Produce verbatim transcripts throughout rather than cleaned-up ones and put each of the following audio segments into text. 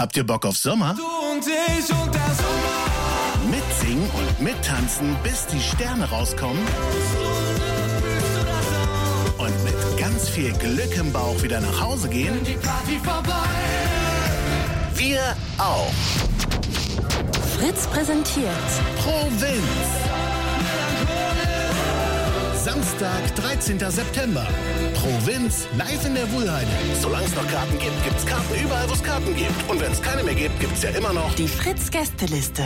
Habt ihr Bock auf Sommer? Du und ich und der Sommer. Mitsingen und mittanzen, bis die Sterne rauskommen. Und mit ganz viel Glück im Bauch wieder nach Hause gehen. Die Party vorbei. Wir auch. Fritz präsentiert Provinz. Samstag, dreizehnten September. Provinz live in der Wuhlheide. Solange es noch Karten gibt, gibt's Karten überall, wo es Karten gibt. Und wenn es keine mehr gibt, gibt's ja immer noch die Fritz-Gästeliste.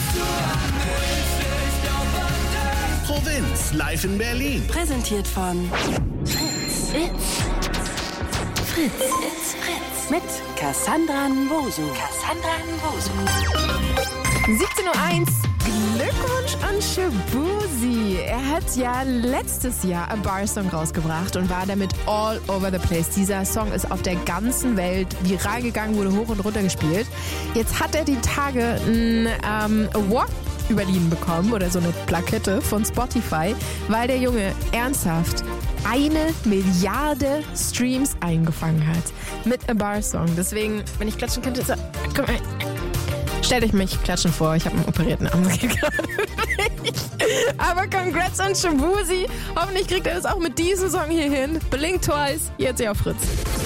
Provinz live in Berlin. Präsentiert von Fritz. It's Fritz. It's Fritz. Mit Cassandra Nwosu. Cassandra Nwosu. siebzehn Uhr eins. Glückwunsch an Shaboozey. Er hat ja letztes Jahr A Bar-Song rausgebracht und war damit all over the place. Dieser Song ist auf der ganzen Welt viral gegangen, wurde hoch und runter gespielt. Jetzt hat er die Tage einen ähm, Award überliehen bekommen oder so eine Plakette von Spotify, weil der Junge ernsthaft eine Milliarde Streams eingefangen hat mit A Bar-Song. Deswegen, wenn ich klatschen könnte, so, komm mal. Stellt euch mich klatschen vor, ich habe einen operierten Arm. Das geht gerade nicht. Aber congrats an Shaboozey. Hoffentlich kriegt er das auch mit diesem Song hier hin. Blink Twice, jetzt hier auf Fritz.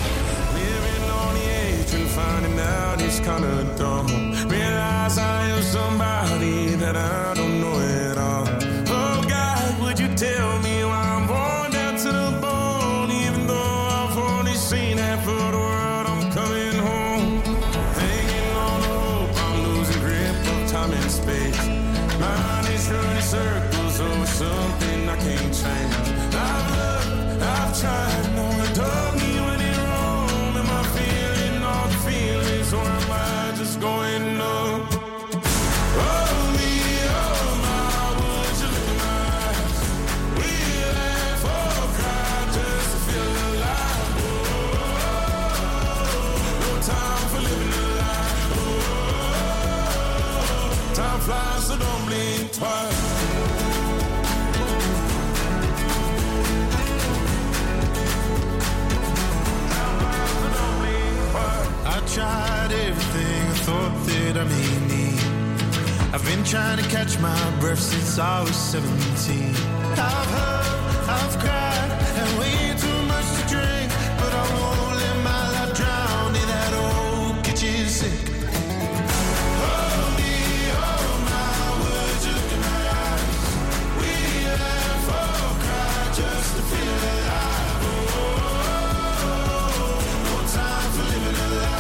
Circles over something I can't change. I've looked, I've tried, no one told me when in Rome. Am I feeling all the feelings, or am I just going up? Oh me, oh my, would you look in my eyes? We laugh or cry just to feel alive. Oh, no time for living a lie. Oh, time flies, so don't blink twice. Tried everything I thought that I may need. I've been trying to catch my breath since I was seventeen. I've heard, I've cried, and way too much to drink, but I won't let my life drown in that old kitchen sink. Oh me, oh my, would you look in my eyes? We laugh or cry just to feel alive. Oh, no time for living a lie.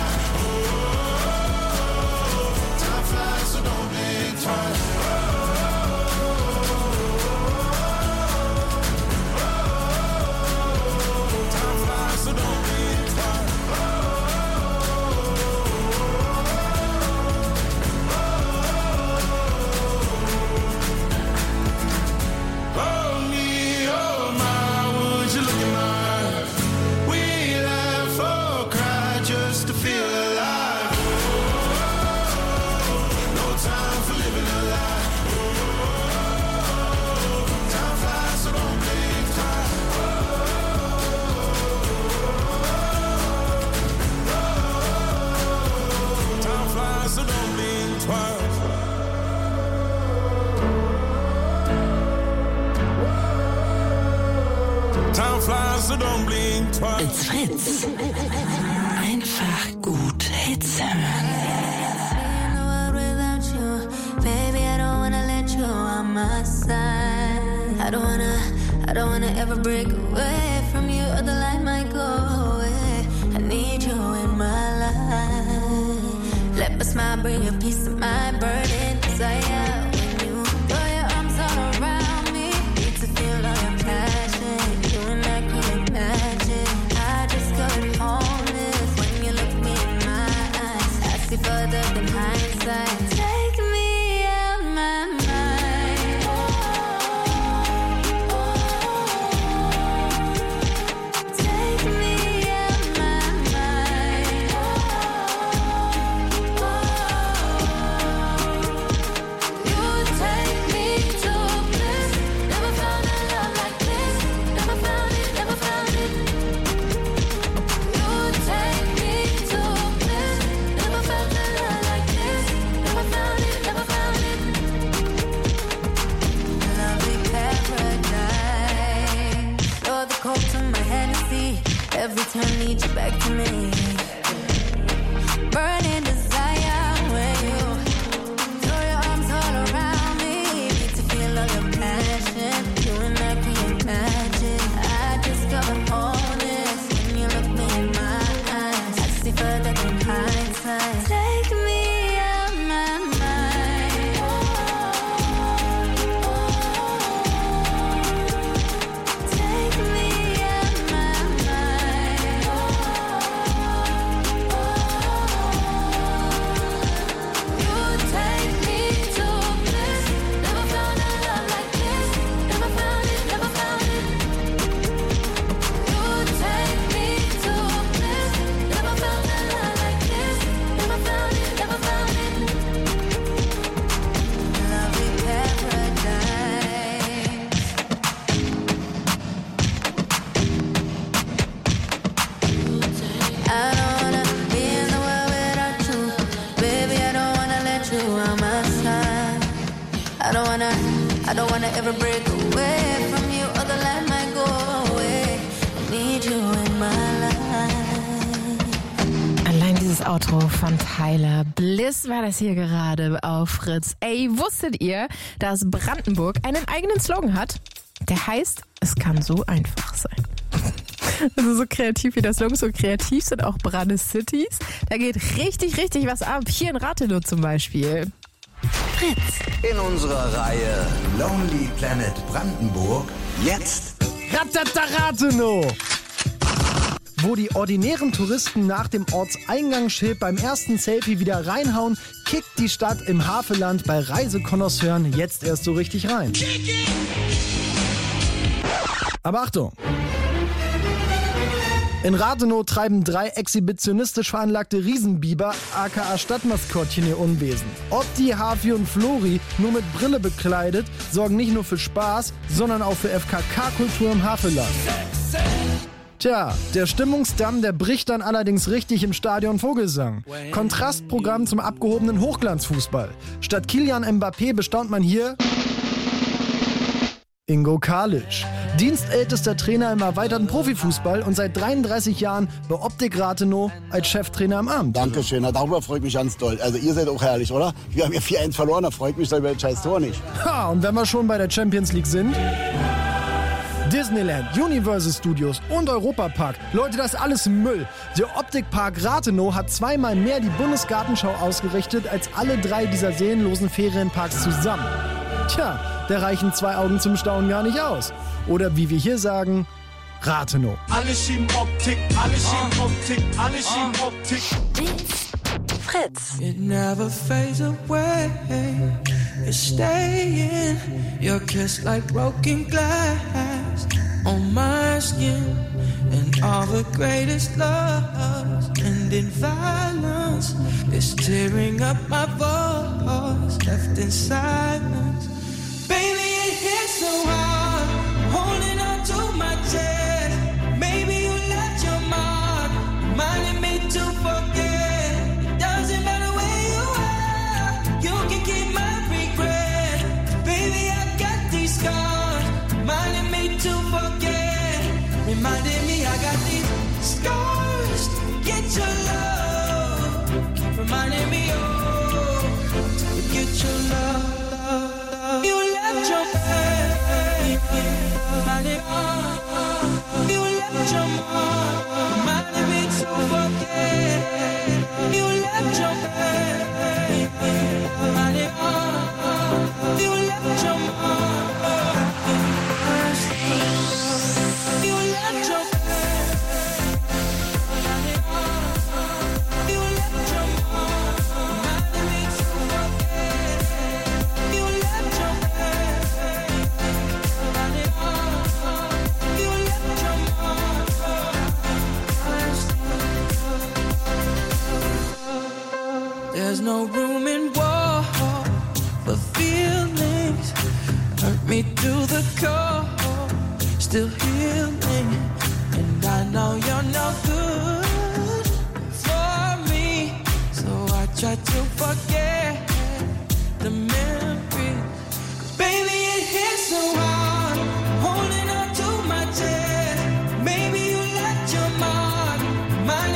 So don't blink twice. Time flies, so don't blink twice. Oh me, oh my, would you look in my eyes? We laugh or cry just to feel alive. Time for living a lie. Oh, time flies, so don't blink twice. Oh, time flies, so don't blink twice. Time flies, so don't blink twice. It's Fritz. Einfach gut Hits hören. I don't wanna, I don't wanna ever break away from you, or the light might go away. I need you in my life. Let my smile bring a piece of my burden desire. When you throw your arms all around me, need to feel all your passion. You and I couldn't imagine. I just got homeless when you look me in my eyes. I see further than hindsight. Take me out my mind. back to me. Burning desire when you throw your arms all around me. Need to feel all your passion. You and I can't imagine. I discovered wholeness when you look me in my eyes. I see further than hindsight. Take me out my mind. Take me out my mind. You take me to bliss. Never found a love like this. Never found it, never found it. You take me to bliss. Never found a love like this. Never found it, never found it. Lovely paradise. I don't wanna be in the world without you. Baby, I don't wanna let you on my side. I don't wanna, I don't wanna ever break away from you, or the light might go away. I need you in my life. Allein dieses Outro von Tyler Bliss war das hier gerade auf Fritz. Ey, wusstet ihr, dass Brandenburg einen eigenen Slogan hat? Der heißt, es kann so einfach sein. Also so kreativ wie der Slogan, so kreativ sind auch Brande Cities. Da geht richtig, richtig was ab. Hier in Rathenow zum Beispiel. Fritz. In unserer Reihe Lonely Planet Brandenburg jetzt Ratatarateno! Wo die ordinären Touristen nach dem Ortseingangsschild beim ersten Selfie wieder reinhauen, kickt die Stadt im Havelland bei Reisekonnoisseuren jetzt erst so richtig rein. Aber Achtung! In Rathenow treiben drei exhibitionistisch veranlagte Riesenbiber, aka Stadtmaskottchen, ihr Unwesen. Opti, Hafi und Flori, nur mit Brille bekleidet, sorgen nicht nur für Spaß, sondern auch für F K K-Kultur im Havelland. Tja, der Stimmungsdamm, der bricht dann allerdings richtig im Stadion Vogelsang. Kontrastprogramm zum abgehobenen Hochglanzfußball. Statt Kilian Mbappé bestaunt man hier Ingo Kalisch. Dienstältester Trainer im erweiterten Profifußball und seit dreiunddreißig Jahren bei Optik Rathenow als Cheftrainer im Amt. Dankeschön, darüber freut mich ganz doll. Also ihr seid auch herrlich, oder? Wir haben ja vier eins verloren, da freut mich über das scheiß Tor nicht. Ha, und wenn wir schon bei der Champions League sind... Disneyland, Universal Studios und Europapark. Leute, das ist alles Müll. Der Optikpark Rathenow hat zweimal mehr die Bundesgartenschau ausgerichtet als alle drei dieser seelenlosen Ferienparks zusammen. Tja, da reichen zwei Augen zum Staunen gar nicht aus. Oder wie wir hier sagen, Rathenow. Alle schieben Optik, alle schieben Optik, alle schieben Optik. Fritz. It never fades away. It's staying. Your kiss like broken glass on my skin. And all the greatest loves end in violence. It's tearing up my voice, left in silence. Baby, it hits so hard, holding on to my chest. Maybe you left your mark, reminding me to forget. It doesn't matter where you are, you can keep my regret. Baby, I got these scars, reminding me to forget. Reminding me I got these scars to get your love. Reminding me, oh, to get your love. You left your pain, reminding me. You left your mark, reminding me to forget. You left your pain, reminding me. You left your mark, you left your pain, reminding me. You left your mark, reminding me to forget. You left your pain, reminding me. You left your mark. There's no room in war for feelings. Hurt me to the core, still healing. And I know you're no good for me, so I try to forget the memories. 'Cause baby, it hits so hard, holding on to my chest. Maybe you left your mark, my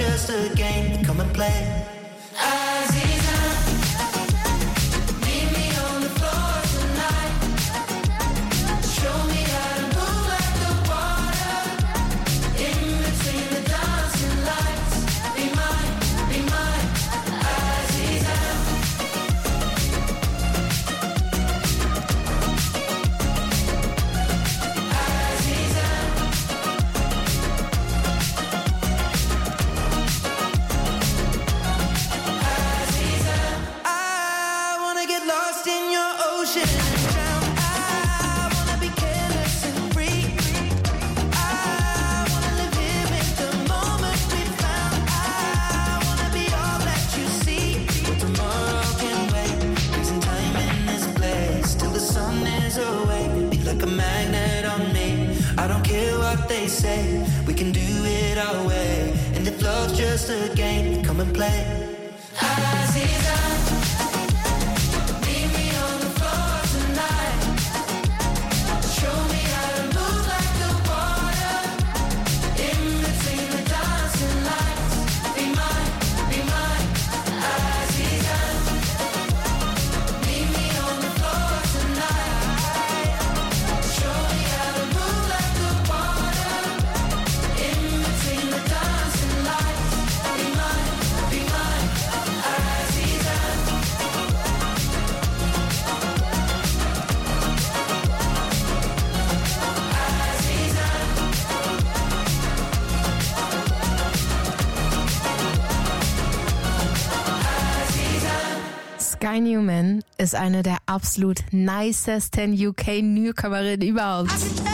just a game. Come and play. Aziza, meet me on the floor tonight. Show me how to move like the water. In between the dancing lights. Be mine, be mine, Aziza. They say we can do it our way, and if love's just a game, come and play. Aziza, meet me on the floor tonight. Show me how to move like the water. In between the dancing lights. Be mine, be mine, Aziza. Meet me on the floor tonight. Show me how to move like the water. In between the dancing lights. Be mine, be mine, Aziza. Sky Newman ist eine der absolut nicesten U K-Newcomerinnen überhaupt.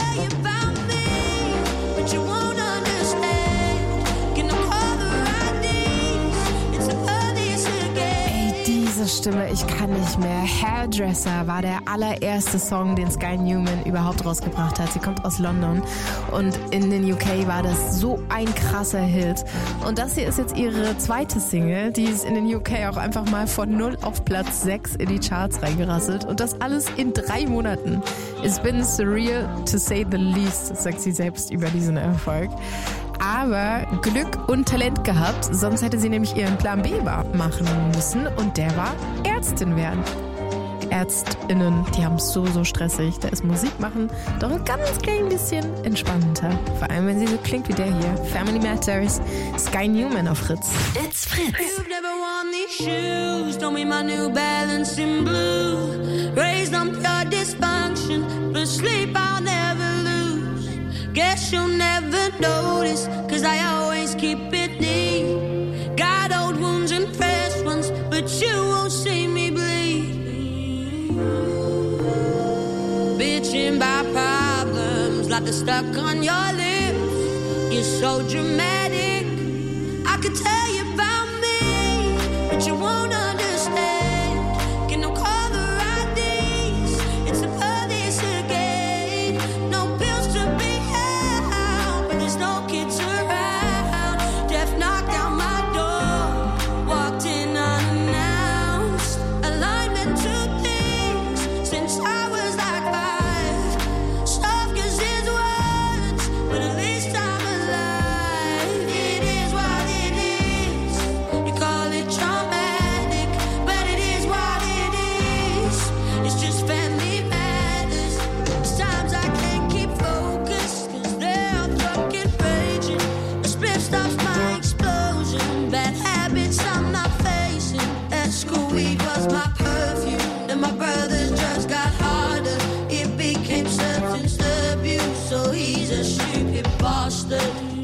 Ey, diese Stimme, ich kann nicht mehr. Hairdresser war der allererste Song, den Sky Newman überhaupt rausgebracht hat. Sie kommt aus London und in den U K war das so ein krasser Hit. Und das hier ist jetzt ihre zweite Single, die ist in den U K auch einfach mal von null auf Platz sechs in die Charts reingerasselt. Und das alles in drei Monaten. It's been surreal to say the least, sagt sie selbst über diesen Erfolg. Aber Glück und Talent gehabt, sonst hätte sie nämlich ihren Plan B machen müssen und der war Ärztin werden. ÄrztInnen, die haben es so, so stressig. Da ist Musik machen doch ein ganz klein bisschen entspannter. Vor allem, wenn sie so klingt wie der hier. Family Matters, Sky Newman auf Fritz. It's Fritz. You've never worn these shoes, don't be my New Balance in blue. Raised on pure dysfunction, but sleep I'll never lose. Guess you'll never notice, cause I always keep it neat. Got old wounds and fresh ones, but you won't see me bleed. Bitching by problems like they're stuck on your lips. You're so dramatic. I could tell you about me, but you won't understand. Can no caller I Ds? It's a police again. No pills to be had, but there's no kids around. Death knocked down my door, walked in unannounced. Alignment to things since I was like five. Soft as his words, but at least I'm alive. It is what it is. You call it traumatic, but it is what it is. It's just family matters. Sometimes I can't keep focused, cause they're fucking raging. A split stops my explosion. Bad habits I'm not facing. At school weed was my perfume. Then my brothers just got harder. It became substance abuse. So he's a stupid bastard.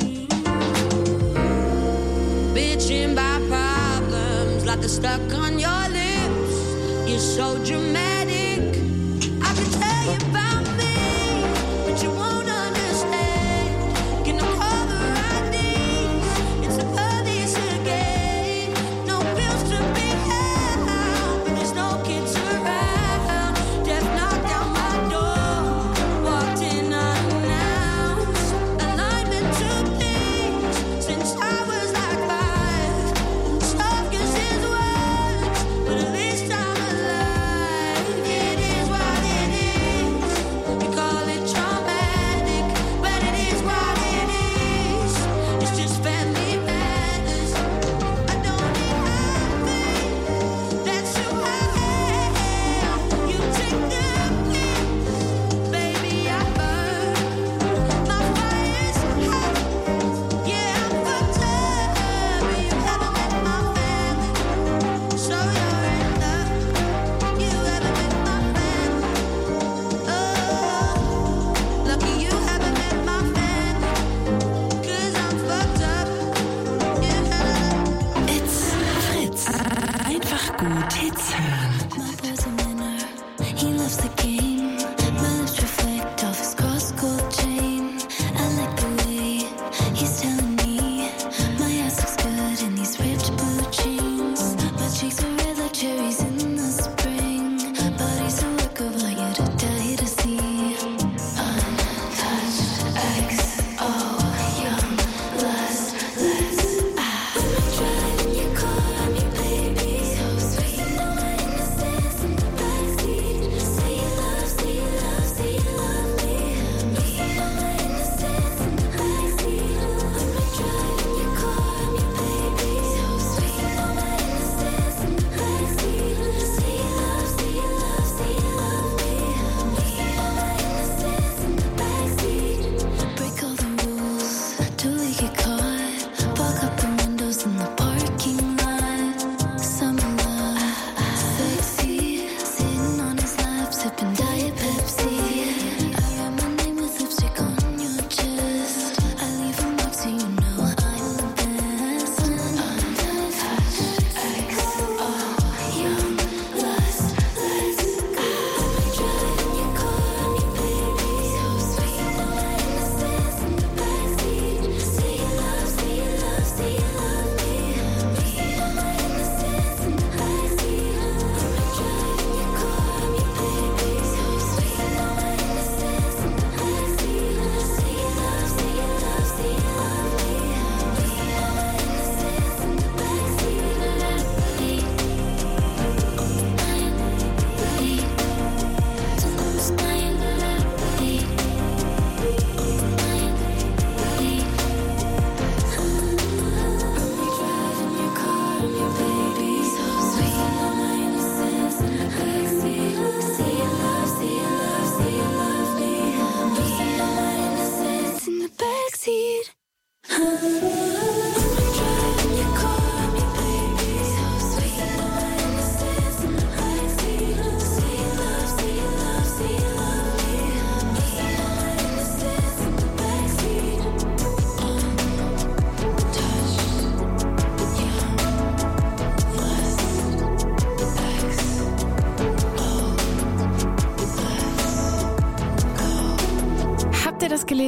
Bitching by problems like they're stuck on your lips. You're so dramatic. I could tell you about me, but you won't understand. Can no caller I Ds? It's the police again. No pills to be had, but there's no kids around. Death knocked down my door, walked in unannounced. Alignment to things since I was like five. Soft as his words, but at least I'm alive.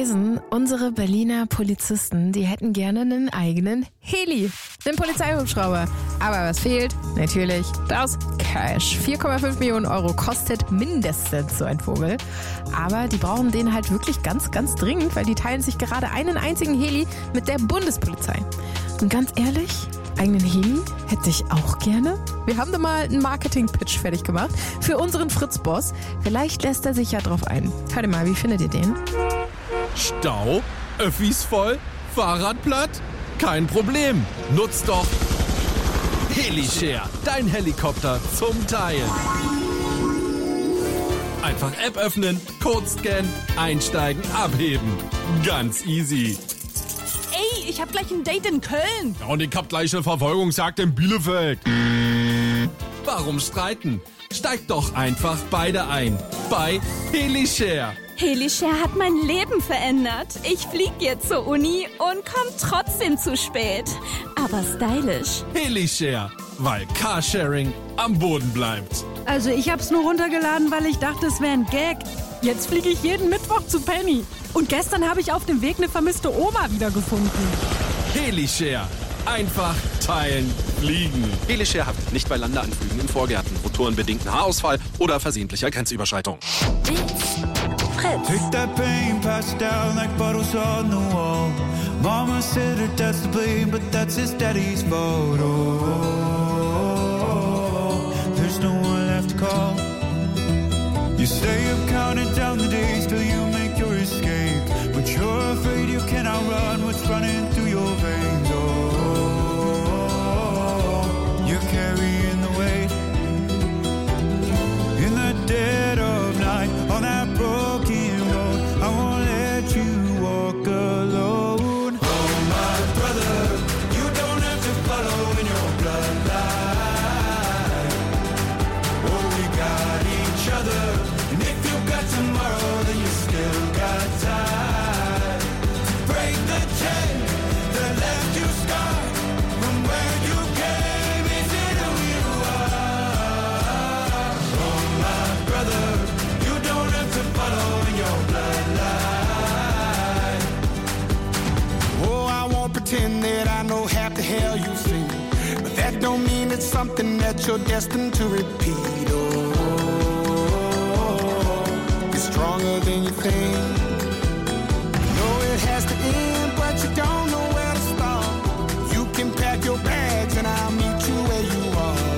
gelesen, unsere Berliner Polizisten, die hätten gerne einen eigenen Heli, einen Polizeihubschrauber. Aber was fehlt? Natürlich das Cash. vier Komma fünf Millionen Euro kostet mindestens so ein Vogel. Aber die brauchen den halt wirklich ganz, ganz dringend, weil die teilen sich gerade einen einzigen Heli mit der Bundespolizei. Und ganz ehrlich, eigenen Heli hätte ich auch gerne. Wir haben da mal einen Marketing-Pitch fertig gemacht für unseren Fritz-Boss. Vielleicht lässt er sich ja drauf ein. Hört mal, wie findet ihr den? Stau? Öffis voll? Fahrrad platt? Kein Problem. Nutzt doch HeliShare, dein Helikopter zum Teilen. Einfach App öffnen, Code scannen, einsteigen, abheben. Ganz easy. Ey, ich hab gleich ein Date in Köln. Ja, und ich hab gleich eine Verfolgungsjagd in Bielefeld. Warum streiten? Steigt doch einfach beide ein bei HeliShare. HeliShare hat mein Leben verändert. Ich flieg jetzt zur Uni und komm trotzdem zu spät. Aber stylisch. HeliShare, weil Carsharing am Boden bleibt. Also ich hab's nur runtergeladen, weil ich dachte, es wäre ein Gag. Jetzt fliege ich jeden Mittwoch zu Penny. Und gestern habe ich auf dem Weg eine vermisste Oma wiedergefunden. HeliShare. Einfach teilen, fliegen. HeliShare hat nicht bei Landeanflügen in Vorgärten, motorenbedingten Haarausfall oder versehentlicher Grenzüberschreitung. Take that pain, pass it down like bottles on the wall. Mama said her dad's to blame, but that's his daddy's fault. Oh, there's no one left to call. You stay up counting down the days till you make your escape, but you're afraid you cannot run what's running through your veins. Oh, you're carrying the weight in the dead of night on that broken road. I won't let you walk alone. Oh, my brother, you don't have to follow in your bloodline. Oh, we got each other, and if you got tomorrow, then you still got time to break the chain that left you scarred from where you came. Is it who you are? Oh, my brother, you don't have to follow in your bloodline. Oh, I won't pretend that I know half the hell you've seen, but that don't mean it's something that you're destined to repeat. Oh, it's stronger than you think. You know it has to end, but you don't know where to start. You can pack your bags and I'll meet you where you are.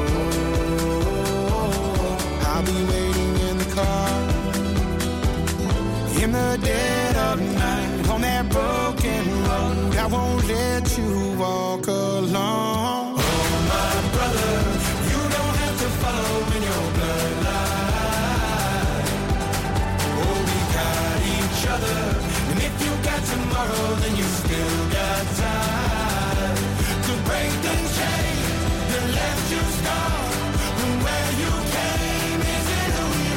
Oh, I'll be waiting in the car in the dead of night on that broken road. I won't let you walk alone. Oh, my brother, you don't have to follow in your bloodline. Oh, we got each other, and if you got tomorrow, then you still got time to break the chain that left you scarred from where you came. Is it who you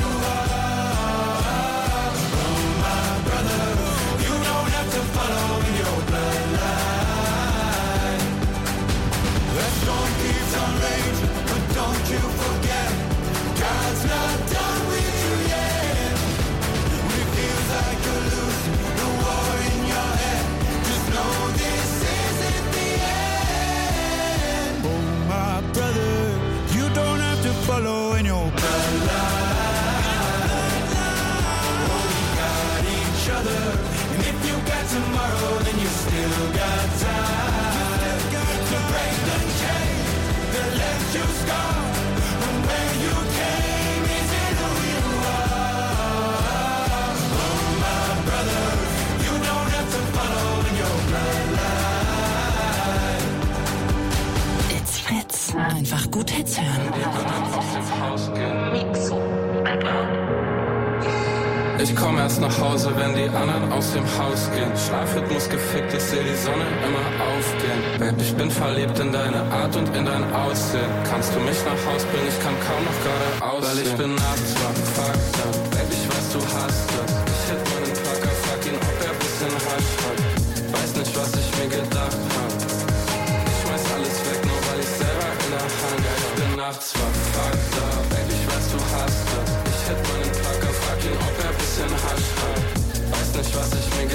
are? Oh, my brother, you don't have to follow in your bloodline. The storm keeps on raging, but don't you forget, God's not done with you yet. When it feels like you're losing the war in your head, just know this isn't the end. Oh, my brother, you don't have to follow in your bloodline. Oh, we got each other, and if you got tomorrow, then you still got time to break the chain that left you scarred from where you came. Is it who you are? Oh, my brother, you don't have to follow in your bloodline. It's Fritz. Einfach gut Hits hören. Ich komm erst nach Hause, wenn die anderen aus dem Haus gehen. Schlafrhythmus gefickt, ich seh die Sonne immer aufgehen. Babe, ich bin verliebt in deine Art und in dein Aussehen. Kannst du mich nach Haus bringen? Ich kann kaum noch gerade aussehen. Weil ich bin nachts wach, fuck up. Babe, ich weiß, du hast das. Ich hätt meinen Packer, fuck ihn, ob er bisschen Hasch hat. Weiß nicht, was ich mir gedacht hab. Ich schmeiß alles weg, nur weil ich selber in der Hand. Ja, ich bin nachts wach, fuck up. Babe, ich weiß, du hast das. Ich hätt meinen Packer, fuck ihn, ob er bisschen Hasch hat. Weiß nicht, was ich mir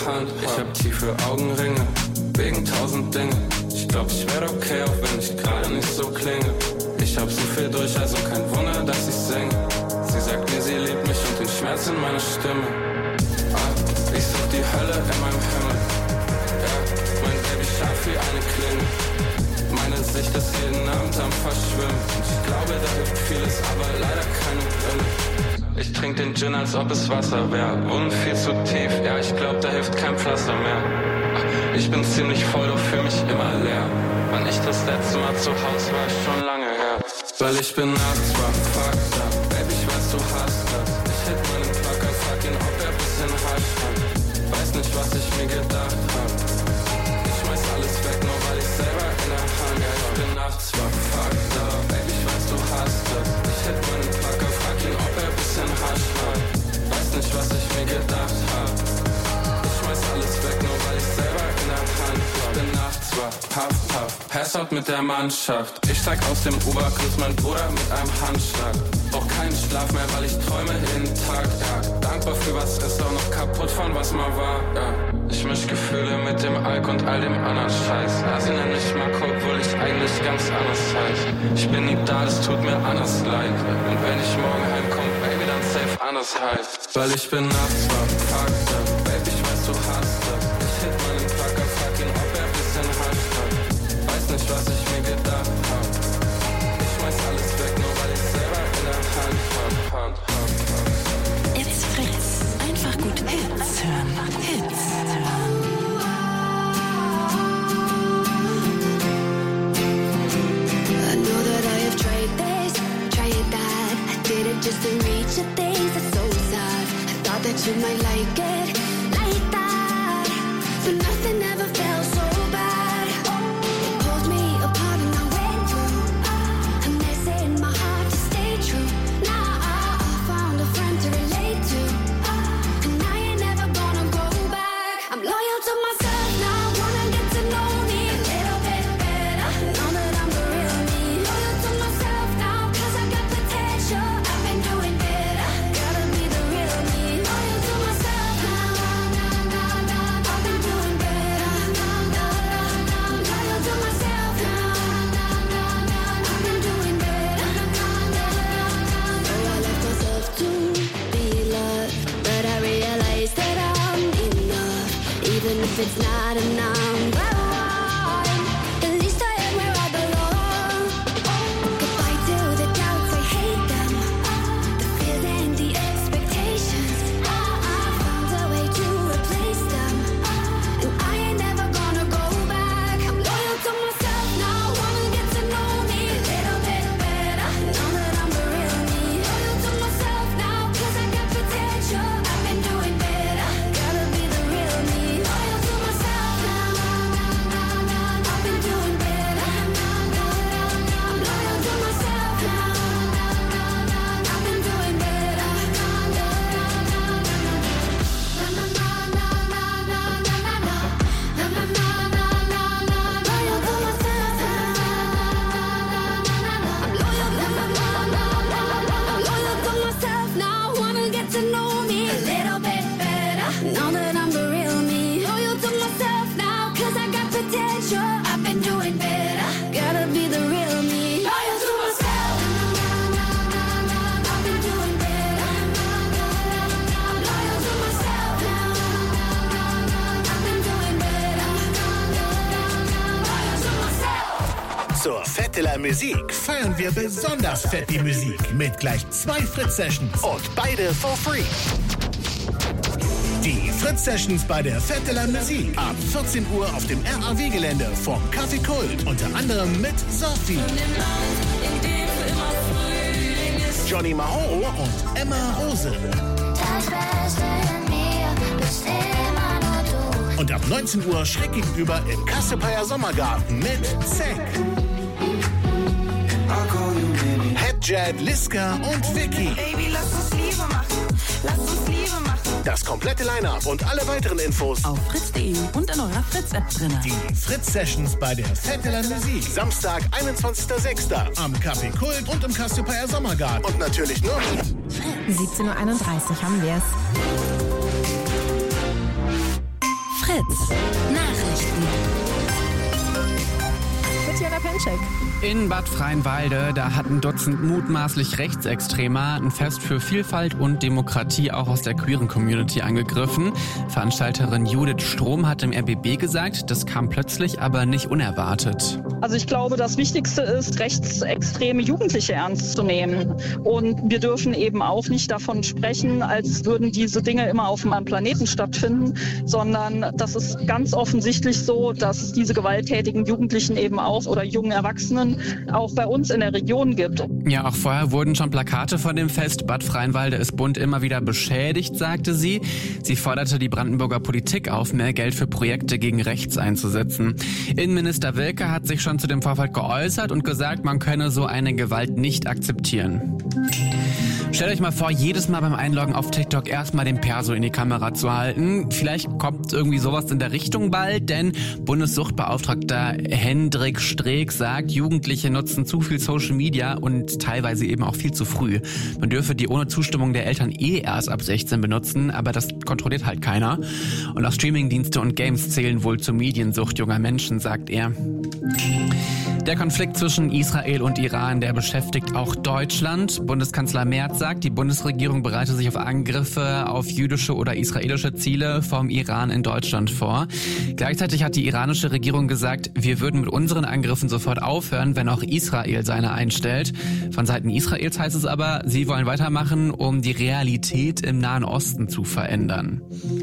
Hand. Ich hab tiefe Augenringe, wegen tausend Dinge. Ich glaub, ich wär okay, auch wenn ich gerade nicht so klinge. Ich hab so viel durch, also kein Wunder, dass ich singe. Sie sagt mir, sie liebt mich und den Schmerz in meiner Stimme. Ah, ich such die Hölle in meinem Himmel. Ja, mein Baby scharf wie eine Klinge. Meine Sicht ist jeden Abend am Verschwimmen. Und ich glaube, da hilft vieles, aber leider keine Brille. Ich trink den Gin, als ob es Wasser wär. Wunden viel zu tief, ja, ich glaub, da hilft kein Pflaster mehr. Ach, ich bin ziemlich voll, doch fühl mich immer leer. Wann ich das letzte Mal zu Hause war, ist schon lange her. Weil ich bin nachts wach, fuck da. Baby, ich weiß, du hast das. Ich hit meinen Placker, frag ihn, ob er bisschen Hasch hat. Weiß nicht, was ich mir gedacht hab. Ich schmeiß alles weg, nur weil ich selber in der Hand. Ja, ich bin nachts wach, fuck da. Baby, ich weiß, du hast das. Ich hit meinen Placker, frag ihn, ob er bisschen Hasch hat. Weiß nicht, was ich mir gedacht hab. Ich schmeiß alles weg, nur weil ich selber in der Hand. Ich bin nachts wach, puff, puff. Pass out mit der Mannschaft. Ich steig aus dem Uber, küss mein Bruder mit einem Handschlag. Brauch keinen Schlaf mehr, weil ich träume jeden Tag, ja. Dankbar für was ist, auch noch kaputt von was mal war, ja. Ich misch Gefühle mit dem Alk und all dem anderen Scheiß. Ja, sie nennt mich Marco, obwohl ich eigentlich ganz anders heiß. Ich bin nie da, das tut mir anders leid. Und wenn ich morgen heimkomm, Baby, dann safe anders heißt. Weil ich bin nachts wach, fuck da. Baby, ich weiß, du hast das. Ich hit meinen Placker, frag ihn, ob er bisschen Hasch hat. Weiß nicht, was ich mir gedacht hab. Ich schmeiß alles weg, nur weil ich selber in der Hand hab, Hand, Hand, Hand. It's Fritz. Einfach gut Hits hören. Hits hören. I know that I have tried this, tried that. I did it just to reach a thing that's so sad. I thought that you might like it, like that. But nothing ever felt so bad. It pulled me apart and I went through a mess in my heart to stay true. Now I found a friend to relate to, and I ain't never gonna go back. I'm loyal to myself now, wanna get to know me a little bit better. Know that I'm the real me. Loyal to myself now, cause I got potential. I've been doing better, gotta be the real me. Loyal to myself now, I've been doing better. Loyal to myself now, I've been doing better. So I left myself to be loved, but I realized that I'm enough, even if it's not a number one. At least I am where I belong. Goodbye to the doubts, I hate them. The fears and the expectations. I found a way to replace them, and I ain't never gonna go back. I'm loyal to myself now, wanna get to know me a little bit better. Know that I'm the real me. Loyal to myself now, cause I got potential. I've been doing better, gotta be the real me. Loyal to myself now, I've been doing better. I'm loyal to myself now, I've been doing better. Loyal to myself I'm loyal to myself now, wanna get to know me a little bit better. Know that I'm the real me. Loyal to myself now, cause I got potential. I've been doing better, gotta be the real me. Loyal to myself, I've been doing better. I'm loyal to myself now, I've been doing better. Loyal to myself. Zur Fête de la Musique feiern wir besonders fett die Musik mit gleich zwei Fritz-Sessions und beide for free. Die Fritz-Sessions bei der Fête de la Musique ab vierzehn Uhr auf dem R A W-Gelände vom Café Kult, unter anderem mit Sophie, Johnny Mahoro und Emma Rose. Und ab neunzehn Uhr schräg gegenüber im Kassepayer Sommergarten mit Zack, Headjet, Liska und Vicky. Baby, lass uns Liebe machen, lass uns Liebe machen. Das komplette Line-Up und alle weiteren Infos auf fritz punkt de und in eurer Fritz-App drin. Die Fritz-Sessions bei der Fête de la Musique. Samstag, einundzwanzigster sechster am Café Kult und im Kassepayer Sommergarten. Und natürlich nur siebzehn Uhr einunddreißig haben wir es. Fritz. Nachrichten. Mit Jana Penczek. In Bad Freienwalde, da hat ein Dutzend mutmaßlich Rechtsextremer ein Fest für Vielfalt und Demokratie auch aus der queeren Community angegriffen. Veranstalterin Judith Strom hat im R B B gesagt, das kam plötzlich, aber nicht unerwartet. Also ich glaube, das Wichtigste ist, rechtsextreme Jugendliche ernst zu nehmen. Und wir dürfen eben auch nicht davon sprechen, als würden diese Dinge immer auf einem Planeten stattfinden, sondern das ist ganz offensichtlich so, dass es diese gewalttätigen Jugendlichen eben auch oder jungen Erwachsenen auch bei uns in der Region gibt. Ja, auch vorher wurden schon Plakate von dem Fest. Bad Freienwalde ist bunt immer wieder beschädigt, sagte sie. Sie forderte die Brandenburger Politik auf, mehr Geld für Projekte gegen rechts einzusetzen. Innenminister Wilke hat sich schon zu dem Vorfall geäußert und gesagt, man könne so eine Gewalt nicht akzeptieren. Stellt euch mal vor, jedes Mal beim Einloggen auf TikTok erstmal den Perso in die Kamera zu halten. Vielleicht kommt irgendwie sowas in der Richtung bald, denn Bundessuchtbeauftragter Hendrik Streeck sagt, Jugendliche nutzen zu viel Social Media und teilweise eben auch viel zu früh. Man dürfe die ohne Zustimmung der Eltern eh erst ab sechzehn benutzen, aber das kontrolliert halt keiner. Und auch Streamingdienste und Games zählen wohl zur Mediensucht junger Menschen, sagt er. Der Konflikt zwischen Israel und Iran, der beschäftigt auch Deutschland. Bundeskanzler Merz sagt, die Bundesregierung bereite sich auf Angriffe auf jüdische oder israelische Ziele vom Iran in Deutschland vor. Gleichzeitig hat die iranische Regierung gesagt, wir würden mit unseren Angriffen sofort aufhören, wenn auch Israel seine einstellt. Von Seiten Israels heißt es aber, sie wollen weitermachen, um die Realität im Nahen Osten zu verändern.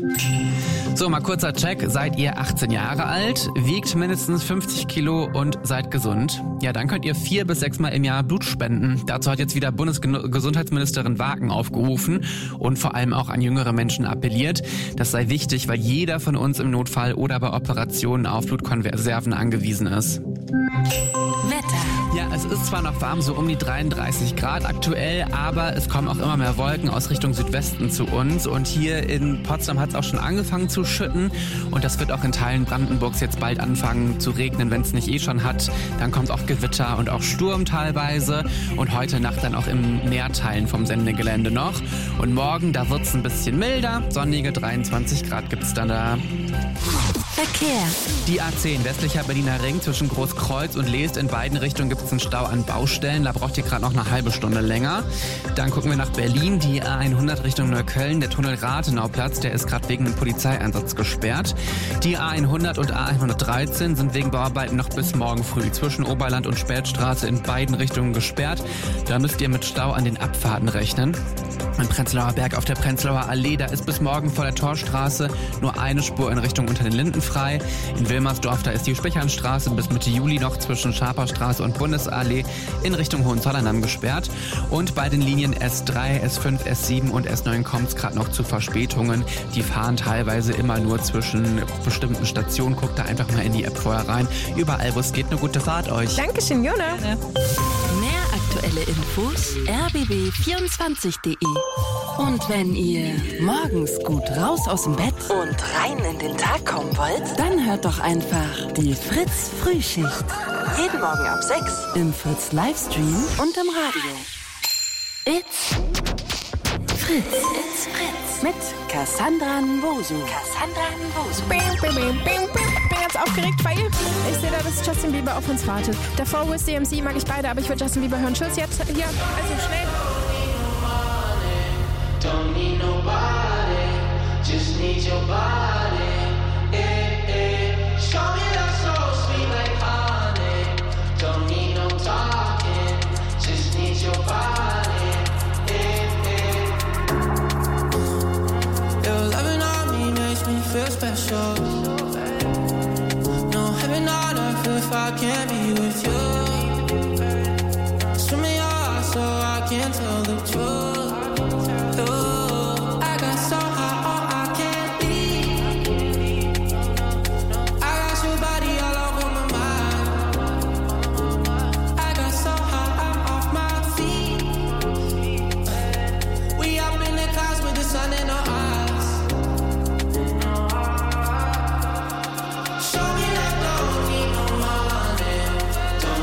So, mal kurzer Check. Seid ihr achtzehn Jahre alt, wiegt mindestens fünfzig Kilo und seid gesund? Ja, dann könnt ihr vier bis sechs Mal im Jahr Blut spenden. Dazu hat jetzt wieder Bundesgesundheitsministerin Wagen aufgerufen und vor allem auch an jüngere Menschen appelliert. Das sei wichtig, weil jeder von uns im Notfall oder bei Operationen auf Blutkonserven angewiesen ist. Wetter. Ja, es ist zwar noch warm, so um die dreiunddreißig Grad aktuell, aber es kommen auch immer mehr Wolken aus Richtung Südwesten zu uns. Und hier in Potsdam hat es auch schon angefangen zu schütten. Und das wird auch in Teilen Brandenburgs jetzt bald anfangen zu regnen, wenn es nicht eh schon hat. Dann kommt auch Gewitter und auch Sturm teilweise. Und heute Nacht dann auch in Mehrteilen vom Sendegelände noch. Und morgen, da wird es ein bisschen milder. Sonnige dreiundzwanzig Grad gibt es dann da. Verkehr. Die A zehn, westlicher Berliner Ring zwischen Großkreuz und Leest. In beiden Richtungen gibt es einen Stau an Baustellen. Da braucht ihr gerade noch eine halbe Stunde länger. Dann gucken wir nach Berlin. Die A hundert Richtung Neukölln. Der Tunnel Rathenauplatz, der ist gerade wegen einem Polizeieinsatz gesperrt. Die A hundert und A hundertdreizehn sind wegen Bauarbeiten noch bis morgen früh zwischen Oberland und Spätstraße in beiden Richtungen gesperrt. Da müsst ihr mit Stau an den Abfahrten rechnen. Im Prenzlauer Berg auf der Prenzlauer Allee, da ist bis morgen vor der Torstraße nur eine Spur in Richtung Unter den Linden frei. In Wilmersdorf, da ist die Spechernstraße bis Mitte Juli noch zwischen Schaperstraße und Bundesallee in Richtung Hohenzollerndamm gesperrt. Und bei den Linien S drei, S fünf, S sieben und S neun kommt es gerade noch zu Verspätungen. Die fahren teilweise immer nur zwischen bestimmten Stationen. Guckt da einfach mal in die App vorher rein. Überall, wo es geht, eine gute Fahrt euch. Dankeschön, Jona. Mehr aktuelle Infos r b b vierundzwanzig punkt de. Und wenn ihr morgens gut raus aus dem Bett und rein in den Tag kommen wollt, dann hört doch einfach die Fritz Frühschicht. Jeden Morgen ab sechs im Fritz Livestream und im Radio. It's Fritz. It's Fritz. Mit Cassandra Nwosu. Cassandra Nwosu. Bing, bing, bing, bing, bing. Bin ganz aufgeregt, weil ich sehe da, dass Justin Bieber auf uns wartet. Davor Wiz D M C mag ich beide, aber ich würde Justin Bieber hören. Tschüss, jetzt hier. Also schnell. Don't need nobody, just need your body. Eh, eh. Show me that so sweet like honey. Don't need no talking, just need your body. Eh, eh. Your loving on me makes me feel special. No heaven on earth if I can't be with you. Swim me your so I can't tell the truth. I got so high, oh, I can't leave. I got your body all over my mind. I got so high, I'm off my feet. We up in the clouds with the sun in our eyes. Show me that don't need no money, don't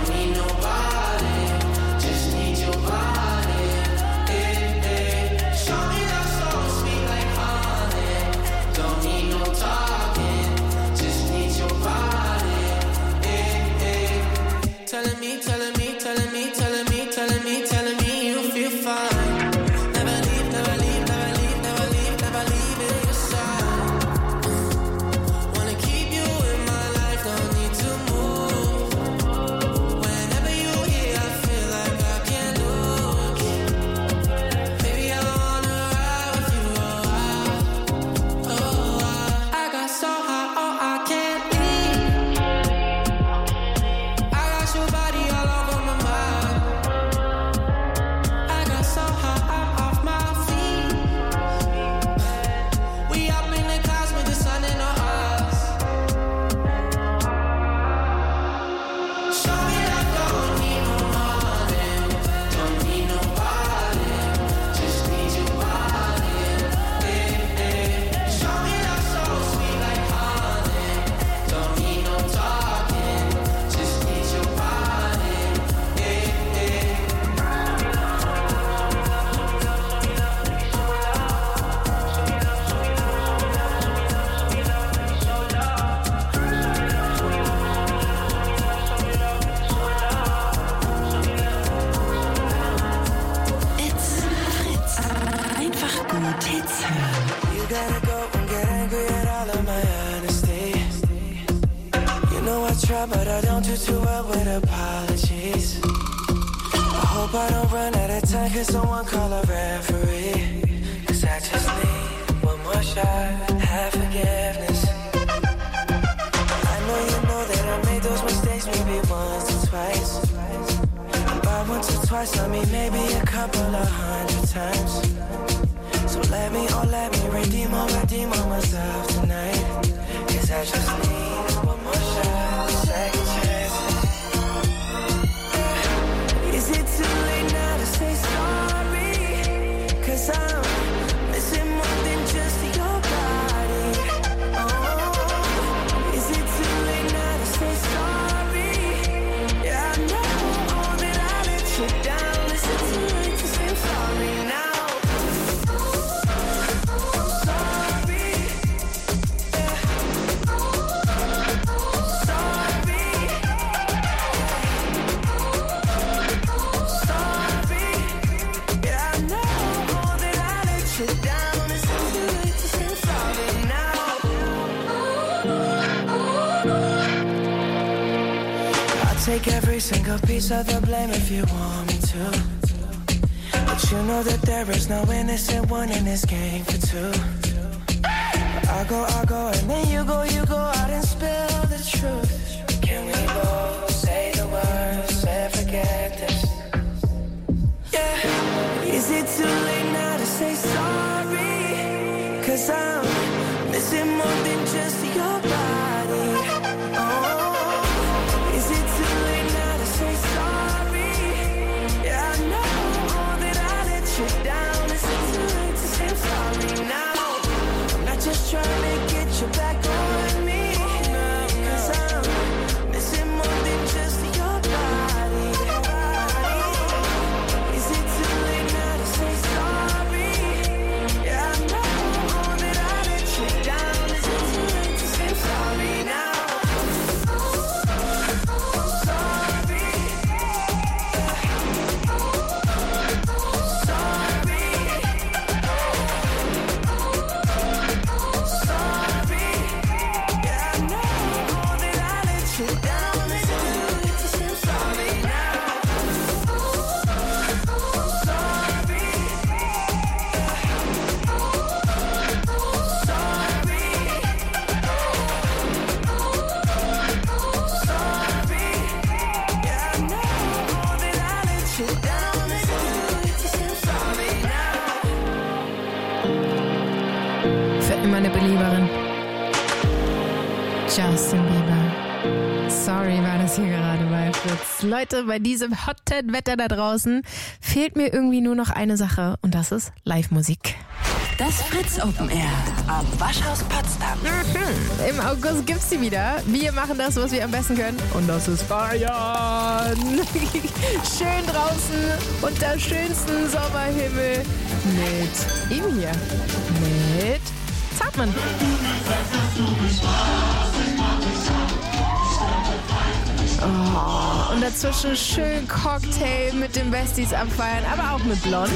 try, but I don't do too well with apologies. I hope I don't run out of time, cause someone call a referee. Cause I just need one more shot, have forgiveness. I know you know that I made those mistakes maybe once or twice. And by once or twice, I mean maybe a couple of hundred times. So let me, oh let me redeem or redeem on myself tonight. Cause I just need one more shot, second chance. Is it too late now to say sorry? Cause I'm missing more than just your body. Oh, is it too late now to say sorry? Yeah, I know that I let you down. Is it too late to say sorry now? Take every single piece of the blame if you want me to. But you know that there is no innocent one in this game for two. But I go, I go, and then you go, you go out and spill the truth. Can we both say the words and forget this? Yeah. Is it too late now to say sorry? Cause I'm missing more than just your body. Oh. Just trying to get you back on me, cause I'm missing more than just your body. Is it too late now to say sorry? Yeah, I know that I let you down. Is it too late to say sorry now? Meine Belieberin Justin Bieber. Sorry, war das hier gerade bei Fritz. Leute, bei diesem hotten Wetter da draußen fehlt mir irgendwie nur noch eine Sache und das ist Live-Musik. Das Fritz Open Air am Waschhaus Potsdam. Mhm. Im August gibt's sie wieder. Wir machen das, was wir am besten können. Und das ist feiern. Schön draußen unter schönsten Sommerhimmel mit ihm hier. Mit Zartmann. Oh, und dazwischen schön Cocktail mit den Besties abfeiern, aber auch mit Blond.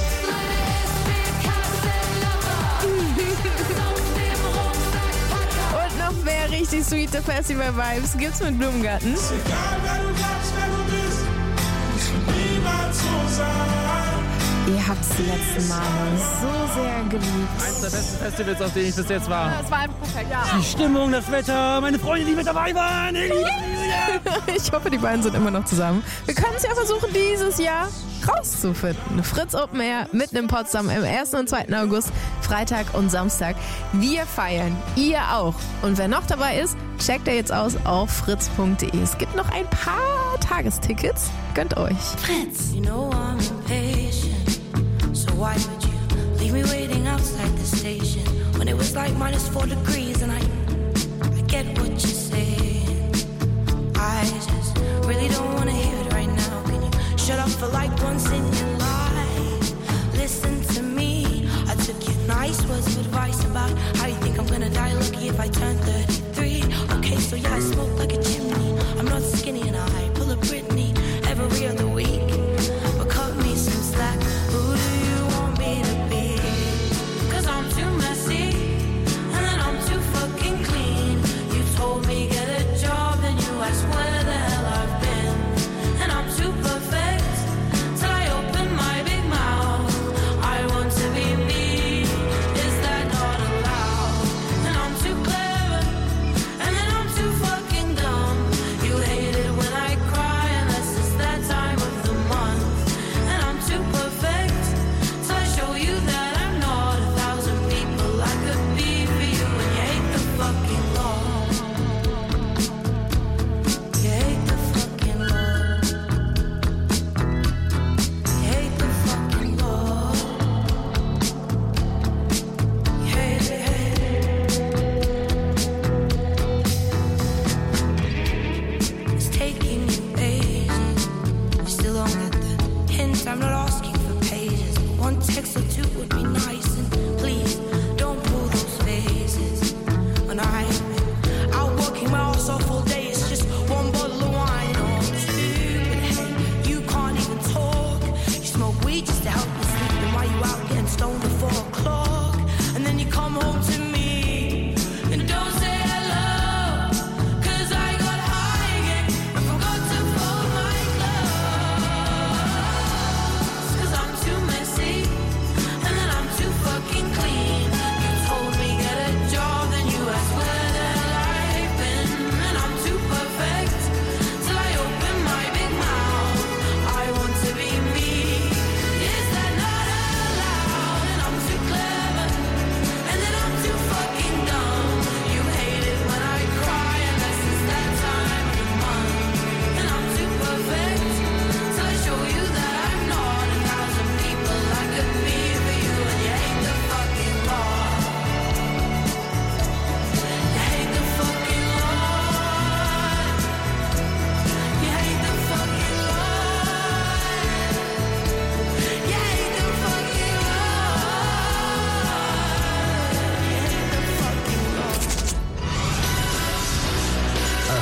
Und noch mehr richtig sweete Festival-Vibes gibt's mit Blumengarten. Egal wer du glaubst, wer du bist, ich will niemals so sein. Ihr habt es die letzten Male so sehr geliebt. Eins der besten Festivals, auf denen ich bis jetzt war. Ja, es war einfach perfekt, ja. Die Stimmung, das Wetter, meine Freunde, die mit dabei waren. Ich hoffe, die beiden sind immer noch zusammen. Wir können es ja versuchen, dieses Jahr rauszufinden. Fritz Open Air mitten in Potsdam am ersten und zweiten August, Freitag und Samstag. Wir feiern, ihr auch. Und wer noch dabei ist, checkt er jetzt aus auf fritz punkt de. Es gibt noch ein paar Tagestickets. Gönnt euch. Fritz. You know I'm impatient. So why would you leave me waiting outside the station when it was like minus four degrees and I, I get what you're saying. I just really don't want to hear it right now. Can you shut up for like once in your life? Listen to me. I took your nice words of advice about how you think I'm gonna die lucky if I turn thirty-three. Okay, so yeah, I smoke like a chimney. I'm not skinny and I pull a Britney every other week. But cut me some slack. Who do you want me to be? Cause I'm too messy and then I'm too fucking clean. You told me get a job and you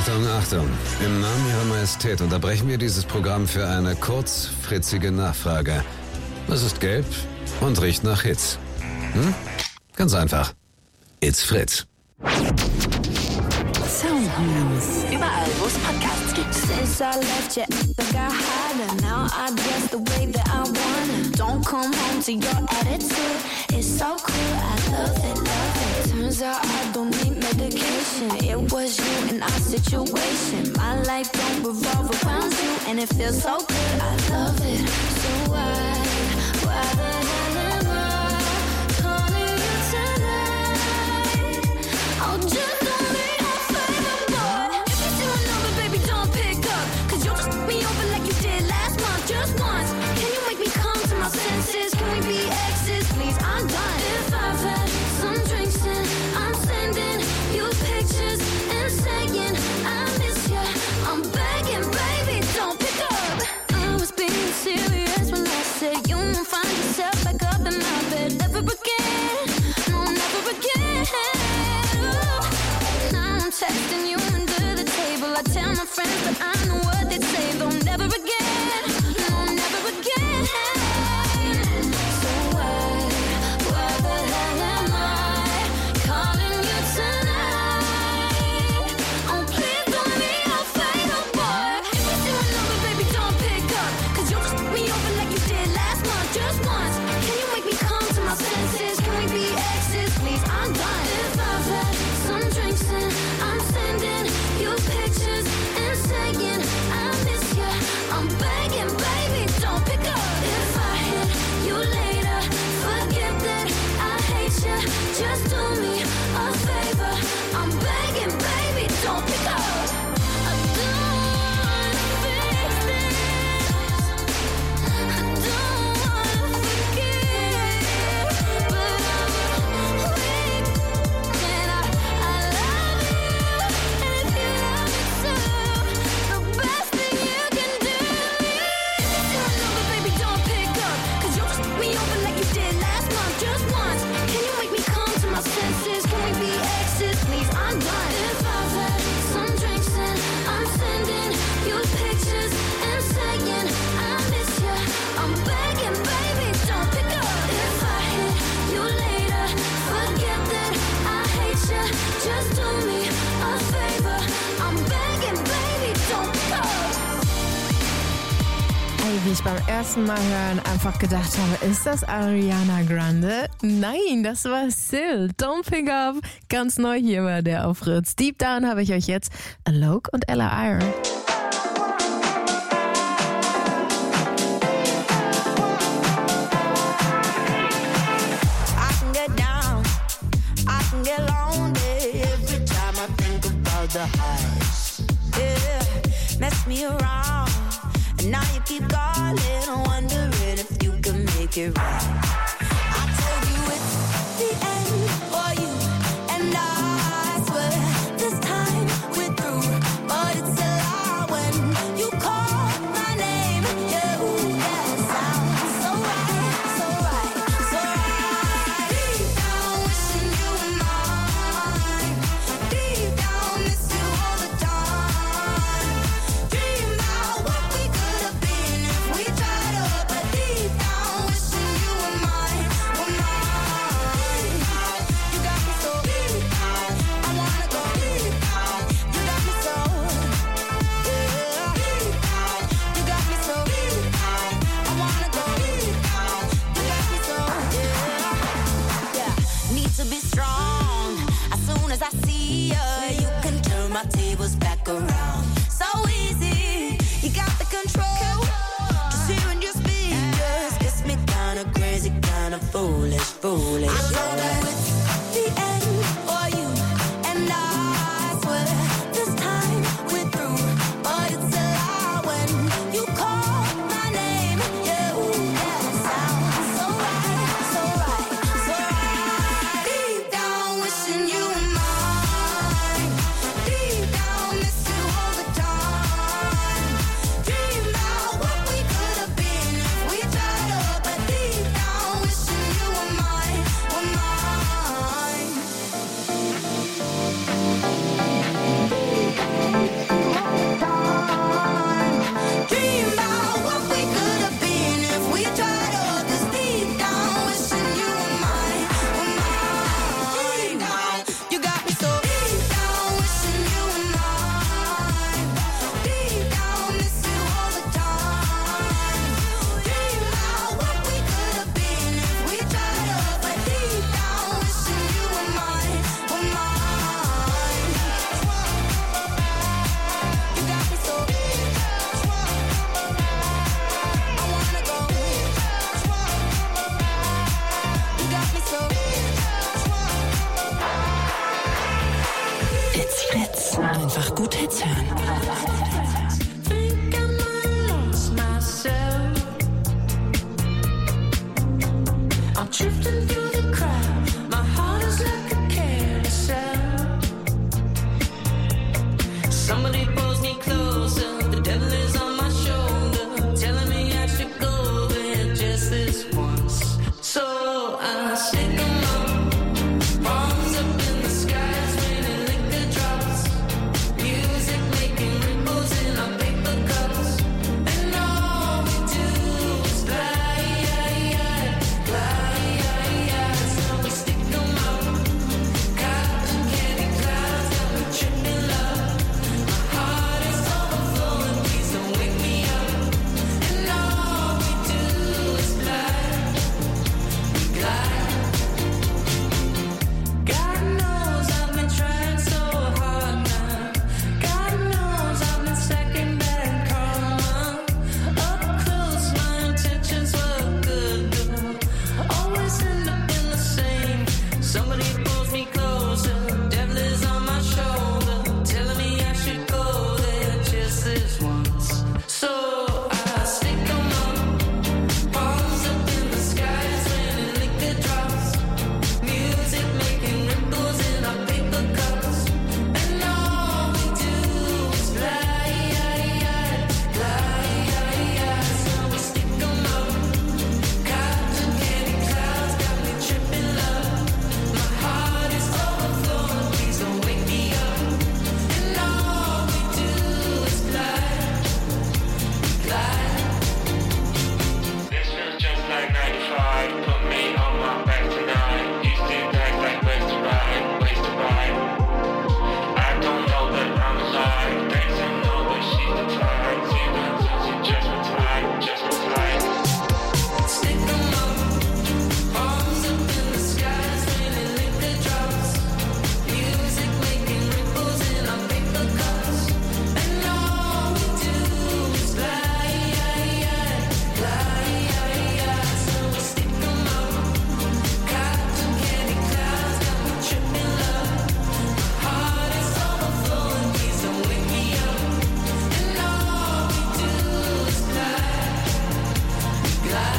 Achtung, Achtung. Im Namen Ihrer Majestät unterbrechen wir dieses Programm für eine kurzfritzige Nachfrage. Es ist gelb und riecht nach Hits. Hm? Ganz einfach. It's Fritz. Sound News. Überall, wo es Podcasts gibt. Since I left you, I got harder. Now I dress the way that I wanna. Don't come home to your attitude. It's so cool, I love it, love it. Turns out I don't need medication. It was you and our situation. My life don't revolve around you, and it feels so good, I love it. So why, why the hell am I calling you tonight? I'll just do me a favor, boy. If you do a number, baby, don't pick up. Cause you'll just me over like you did last month, just once. Can you make me come to my senses? Can we be exes, please? I'm done. If I've had some drinks and I'm sending you pictures and saying I miss you, I'm begging, baby, don't pick up. I was being serious when I said you won't find yourself back up in my bed ever again. No, never again. Ooh. Now I'm texting you under the table. I tell my friends, but I know what they'd say. They'll never again. No, never again. So why, why the hell am I calling you tonight? Oh, please do me a favor, boy. If you do a number, baby, don't pick up. Cause you'll just me over like you did last month, just once. Can you make me come to my senses? Can we be exes, please? I'm done. If I've had some drinks and I'm sending you pictures and saying I miss you, I'm begging, baby, don't pick up. If I hit you later, forget that I hate you. Just do me a favor. I'm begging, baby, don't pick up. I don't wanna fix this. I don't wanna forget, but I'm weak and I, I love you. And if you love me too, the best thing you can do is do a number, baby, don't pick up. Cause you'll just me over like you did last month, just once. Can you make me come to my senses? Can we be exes, please? I'm done. If I've had some drinks and I'm sending you pictures and saying I miss you, I'm begging, baby, don't pick up. If I hit you later, forget that I hate you. Just do me a favor. I'm begging, baby, don't pick up. Ey, wie ich beim ersten Mal hören einfach gedacht habe, ist das Ariana Grande? Nein, das war Sil. Don't Pick Up. Ganz neu hier bei der auf Fritz. Deep Down habe ich euch jetzt Alok und Ella Iron. I can get down, I can get lonely every time I think about the highs. Yeah, mess me around, and now you keep calling, wondering if you can make it right. I told you it's the end for you, and I swear this time we're through, but it's a lie when you call my name. Yeah, ooh, that sounds so right, so right, so right. Deep down, wishing you were mine. Deep down, miss you all the time. Dream about what we could have been if we tried up. But deep down, wishing you were mine, were mine. You got me so deep down, I wanna go deep down. You got me so, yeah. Deep down, you got me so deep down, I wanna go deep down. You got me so, yeah. Yeah, need to be strong. As soon as I see you, you can turn my tables back around. So easy, you got the control. Just hearing your speech just gets me kinda crazy, kinda foolish, foolish. I know that it's the end for you, and I swear this time we're through. But it's a lie when you call my name. Yeah, ooh, that sounds so right, so right, so right. Deep down, wishing you were mine. Deep down, miss you all the Hits. Einfach gut Hits hören. I'm drifting through the crowd. My heart is like a carousel. Somebody pulls me closer. The devil is on my shoulder, telling me I should go there just this once. So I stick 'em up, palms up in the sky, it's raining liquor drops. Music making ripples in our paper cups, and all we do is glide, glide. So we stick 'em up, cotton candy clouds got me tripping love. My heart is overflowing, please don't wake me up. And all we do is glide, glide. God knows I've been trying so hard now. God knows I've been stacking back karma. Up close, my intentions were good, though. Always end up in the same. Somebody pulls me closer. Devil is on my shoulder, telling me I should go there just this once. So I stick 'em up, palms up in the sky, it's raining liquor drops. Music making ripples in our paper cups, and all we do is glide, glide. So we stick 'em up, cotton candy clouds got me tripping love. My heart is overflowing, please don't wake me up. And all we do is glide, glide. This feels just like ninety-five. Put me on my back tonight. Used to act like ways to ride, ways to ride. I don't know that I'm alive. Dancing over, she's the tide. See that she just retired, just retired. Stick 'em up, palms up in the sky, it's raining liquor drops. Music making ripples in our paper cups, and all we do is glide, glide. So we stick 'em up, cotton candy clouds got me tripping love. My heart is overflowing, please don't wake me up. And all we do is glide, glide.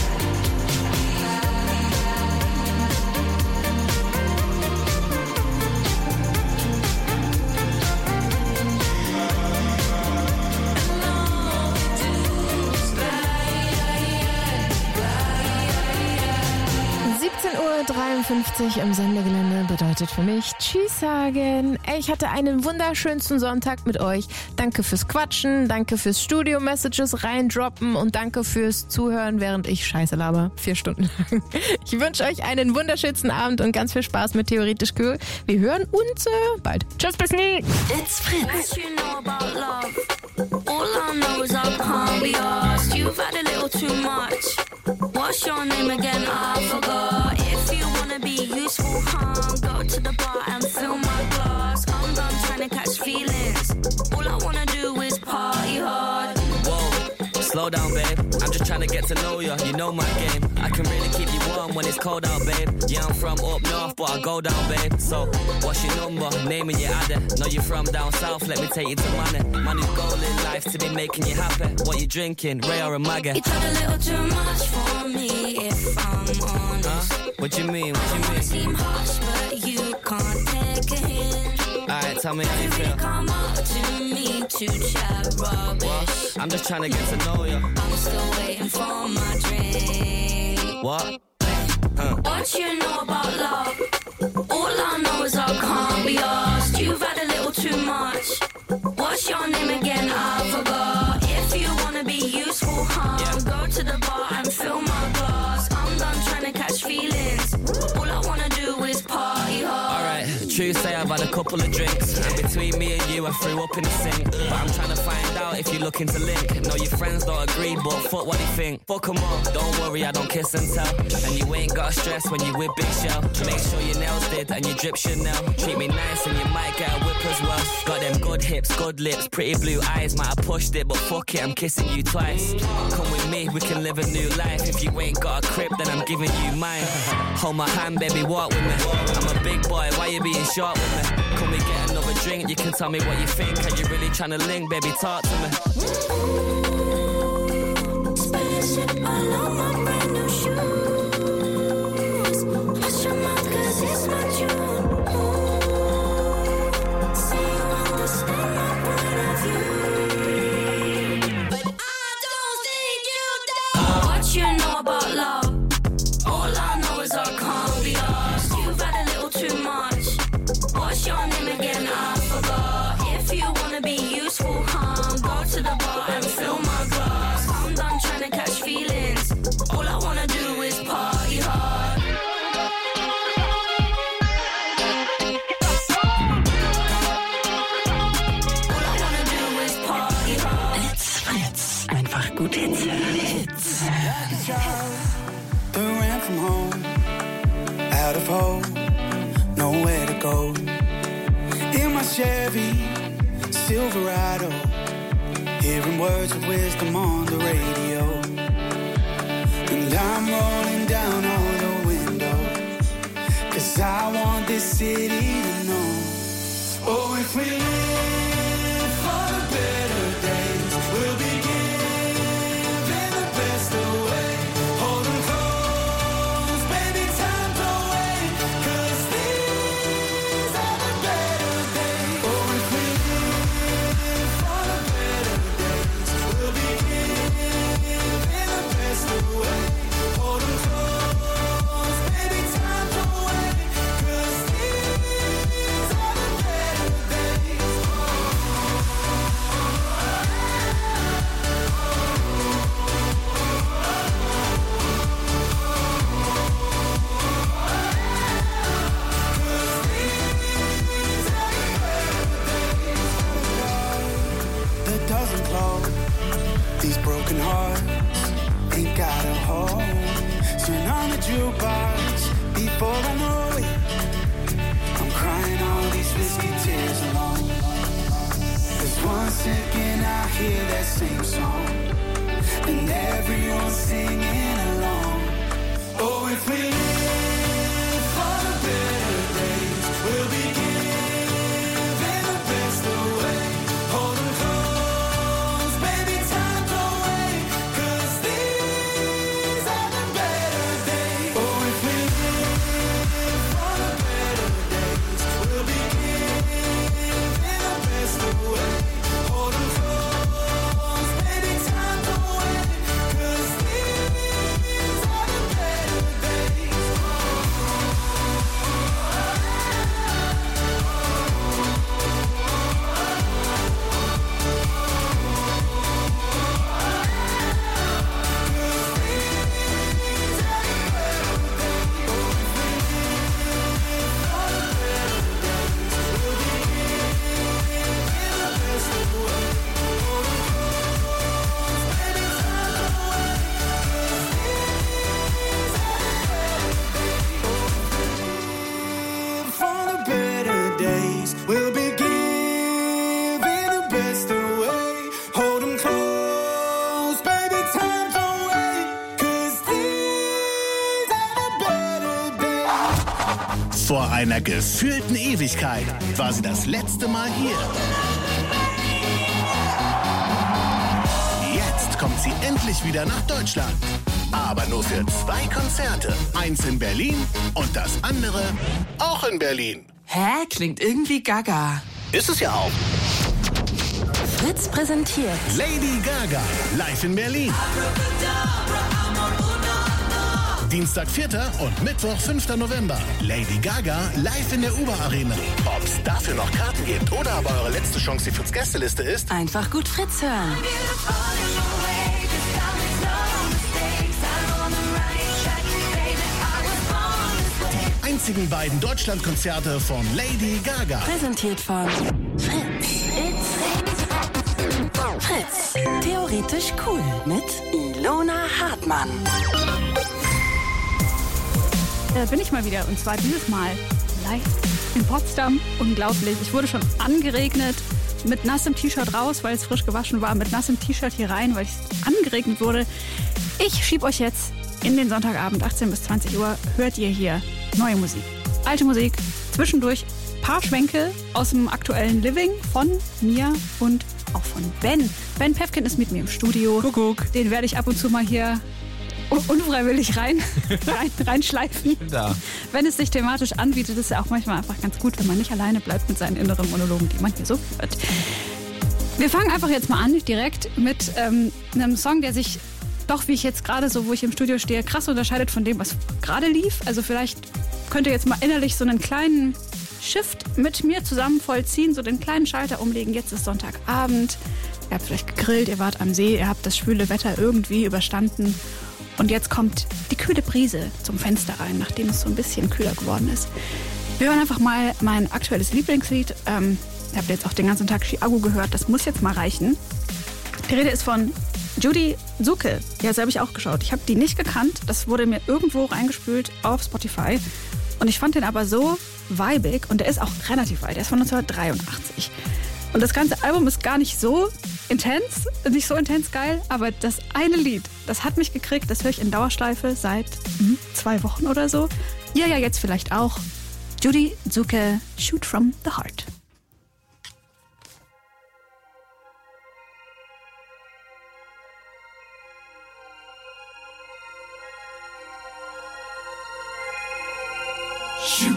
siebzehn Uhr dreiundfünfzig im Sendegelände bedeutet für mich Tschüss sagen. Ey, ich hatte einen wunderschönsten Sonntag mit euch. Danke fürs Quatschen, danke fürs Studio-Messages reindroppen und danke fürs Zuhören, während ich Scheiße laber. Vier Stunden lang. Ich wünsche euch einen wunderschönen Abend und ganz viel Spaß mit Theoretisch Cool. Wir hören uns äh, bald. Tschüss, bis nie. It's Fritz. You know about love. All I know is I can't be asked. You've had a little too much. What's your name again? I forgot. If you wanna be useful, huh? Go to the bar and fill my glass. I'm done trying to catch feelings. All I wanna do is party hard. Whoa, slow down, babe. I'm just trying to get to know you. You know my game. I can really keep you warm when it's cold out, babe. Yeah, I'm from up north, but I go down, babe. So, what's your number? Name and your adder. Know you're from down south, let me take you to Manor. My new goal in life to be making you happy. What you drinking, Ray or a Magga? You tried a little too much for me, if I'm honest. Huh? What you mean, what you I mean? seem harsh, but you can't take a hint. Alright, tell me how you feel. Come up to me to chat rubbish. What? I'm just trying to get to know you. I'm still waiting for my drink. What? Huh. What you know about love? All I know is I can't be asked. You've had a little too much. What's your name again? I forgot. If you wanna be useful, huh? Yeah. Go to the bar and fill my glass. I'm done trying to catch feelings. All I wanna do is party hard. Alright, true say I've had a couple of drinks. And between me and you I threw up in the sink. But I'm trying to find out if you're looking to link. No, your friends don't agree, but fuck what they think. Fuck 'em all, don't worry, I don't kiss and tell. And you ain't got stress when you with Big Shell. Make sure your nails did and you drip Chanel. Treat me nice and you might get a whip as well. Got them good good hips, good lips, pretty blue eyes. Might have pushed it, but fuck it, I'm kissing you twice. Come with me, we can live a new life. If you ain't got a crib, then I'm giving you mine. Hold my hand, baby, walk with me. I'm a big boy, why you being short with me? Come we get another drink, you can tell me what you think. Are you really trying to link, baby, talk to me. Spaceship all on my brand new shoes. Watch your mouth, cause it's my June. See you understand my point of view. But I don't think you do. What you know about love? All I know is I can't be lost. You've had a little too much. What's your name again? I forgot. If you wanna be useful, huh? Go to the bar and fill my glass. I'm done trying to catch feelings. All I wanna do is party hard. All I wanna do is party hard. Fritz, Fritz. Einfach gut Hits hören. Hits hören. That ran from home, out of hope, nowhere to go. In my Chevy Silverado, hearing words of wisdom on the radio. And I'm rolling down all the windows, cause I want this city to know. Oh, if we live for the better days, we'll be giving the best away. Hold 'em close, baby, time to wait, cause these are the better days. Oh, if we live for the better days, we'll be giving the best away. Hold 'em close, baby, time to wait, cause these are the better days. That doesn't close. These broken hearts ain't got a home. Turn on the jukebox before I know it. I'm crying all these whiskey tears alone. Cause one second I hear that same song, and everyone's singing along. Oh, if we live for the better days, we'll be giving the best away. Hold 'em close, baby, time to wait, cause these are the better days. Oh, if we live for the better days, we'll be giving the best away. Hold 'em close, baby, time to wait, cause these are the better days. For the better days, we'll be giving the best away. Hold 'em close, baby, time to wait, cause these are the better days. Vor einer gefühlten Ewigkeit war sie das letzte Mal hier. Jetzt kommt sie endlich wieder nach Deutschland. Aber nur für zwei Konzerte. Eins in Berlin und das andere auch in Berlin. Hä? Klingt irgendwie gaga. Ist es ja auch. Fritz präsentiert Lady Gaga, live in Berlin. Dienstag, vierter und Mittwoch, fünfter November. Lady Gaga live in der U B A Arena. Ob's dafür noch Karten gibt oder aber eure letzte Chance die Fritz Gästeliste ist, einfach gut Fritz hören. die einzigen beiden Deutschlandkonzerte von Lady Gaga. Präsentiert von Fritz. It's Fritz. Theoretisch cool mit Ilona Hartmann. Da bin ich mal wieder, und zwar dieses Mal live in Potsdam. Unglaublich. Ich wurde schon angeregnet, mit nassem T-Shirt raus, weil es frisch gewaschen war, mit nassem T-Shirt hier rein, weil ich angeregnet wurde. Ich schieb euch jetzt in den Sonntagabend, achtzehn bis zwanzig Uhr, hört ihr hier neue Musik. Alte Musik, zwischendurch paar Schwenke aus dem aktuellen Living von mir und auch von Ben. Ben Pefkin ist mit mir im Studio. Kuckuck. Den werde ich ab und zu mal hier unfreiwillig rein, rein, reinschleifen. Da. Wenn es sich thematisch anbietet, ist es ja auch manchmal einfach ganz gut, wenn man nicht alleine bleibt mit seinen inneren Monologen, die man hier so führt. Wir fangen einfach jetzt mal an, direkt mit ähm, einem Song, der sich doch, wie ich jetzt gerade so, wo ich im Studio stehe, krass unterscheidet von dem, was gerade lief. Also vielleicht könnt ihr jetzt mal innerlich so einen kleinen Shift mit mir zusammen vollziehen, so den kleinen Schalter umlegen. Jetzt ist Sonntagabend, ihr habt vielleicht gegrillt, ihr wart am See, ihr habt das schwüle Wetter irgendwie überstanden. Und jetzt kommt die kühle Brise zum Fenster rein, nachdem es so ein bisschen kühler geworden ist. Wir hören einfach mal mein aktuelles Lieblingslied. Ähm, ihr habt jetzt auch den ganzen Tag Chiago gehört, das muss jetzt mal reichen. Die Rede ist von Judy Zucke. Ja, das habe ich auch geschaut. Ich habe die nicht gekannt. Das wurde mir irgendwo reingespült auf Spotify. Und ich fand den aber so vibig. Und der ist auch relativ alt. Der ist von neunzehnhundertdreiundachtzig. Und das ganze Album ist gar nicht so intens, nicht so intens geil, aber das eine Lied, das hat mich gekriegt, das höre ich in Dauerschleife seit hm, zwei Wochen oder so. Ja, ja, jetzt vielleicht auch. Judy Zucke, Shoot from the Heart. Shoot.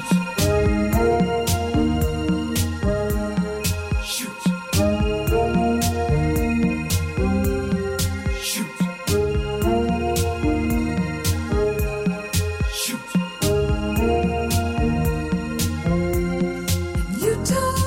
You told